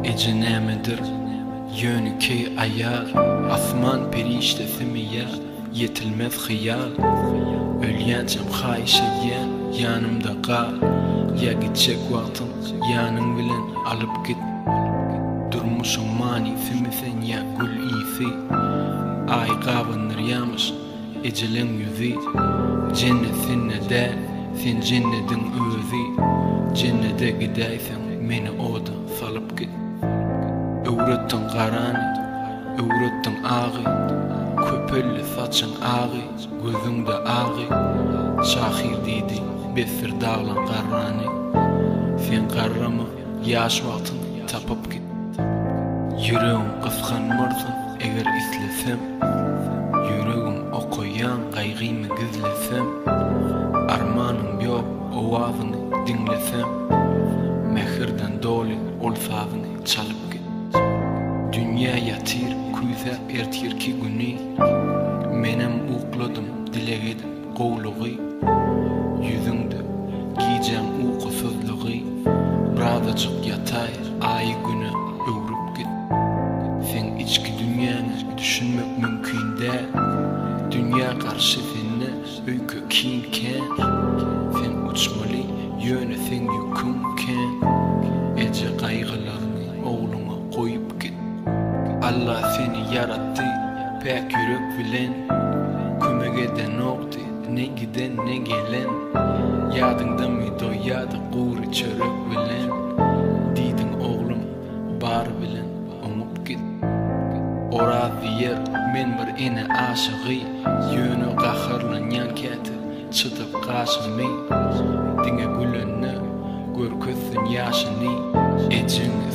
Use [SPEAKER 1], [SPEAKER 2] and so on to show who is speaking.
[SPEAKER 1] Ece nemedir yönü ki ayal, asman periştesi mi ya, yetilmez hıyal. Ölyancım hayşeyen yanımda kal, ya gidecek vaktin yanın bilen alıp git. Durmuşum manifi mi sen ya gül iyisi, ay kabanır yamış ecelin yüzü. Cennet seninle de, sen cennetin özü. Cennete gideysen meni oda salıp git. Öğrettin karanı, öğrettin ağı, köpüllü saçın ağı, gözünde ağı. Şahir dedi, besir dağlan karranı. Sen karramı, yaş vaktin tapıp git. Yüreğim kıskanmırsın eğer islesem, yüreğim okuyan kaygıyımı gizlesem. Armanım yok ovazını dinlesem, mehirden dolu olsazını çalıp git. Dünya yatir kuysa ertir ki günü, menem ukladım dilegedim kovluğu. Yüzünde giyeceğim uykusuzluğu, birazcık yatay ay günü öğürüp git. Sen içki dünyanı düşünmek mümkün değil. Dünya karşı seninle öykü kinken, sen uçmalı yöne sen yükümken. Ece kaygılarını oğluna koyup git. Allah seni yarattı pek yürek bilen, kümegede nokta ne giden ne gelen. Yadında mı doyadı kuru çörek bilen, didin oğlum bar bilen umup git. Orazi yer men bir ene aşığı, yönü kahırlanyan keti çıtıp kaşımı. Dine gülünü gör közsün yaşını, ecin